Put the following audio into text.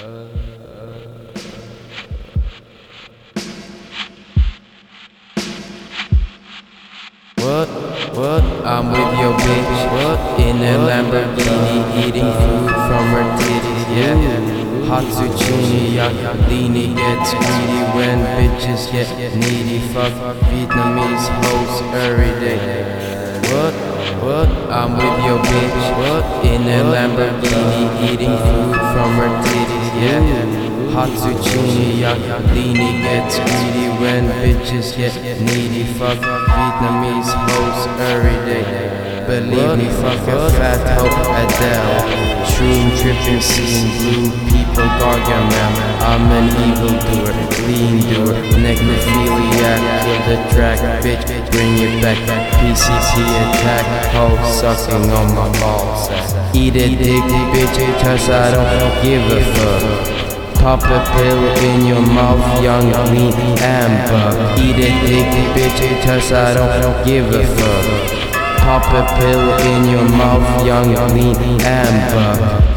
What? I'm with your bitch. What? In a Lamborghini, eating food from her titties. Yeah. Hot zucchini, yeah. Leany gets greedy when bitches get needy. Fuck Vietnamese hoes every day. What? I'm with your bitch. What? In a Lamborghini, eating food from her titties. Yeah. Hot zucchini, yeah. Leany gets greedy when bitches get needy. Fuck Vietnamese hoes every day. Believe me, fuck a fat hoe Adele. Shroom dripping, seeing blue people Gargamel. I'm an evildoer, lean doer, necrophiliac. Kill the track, bitch, bring it back. PCP attack, hoe sucking on my balls. Eat a dick, bitch, cause I don't give a fuck. Pop a pill in your mouth, young, lean, amber. Eat a dick, bitch, cause I don't give a fuck. Pop a pill in your mouth, young, lean, amber.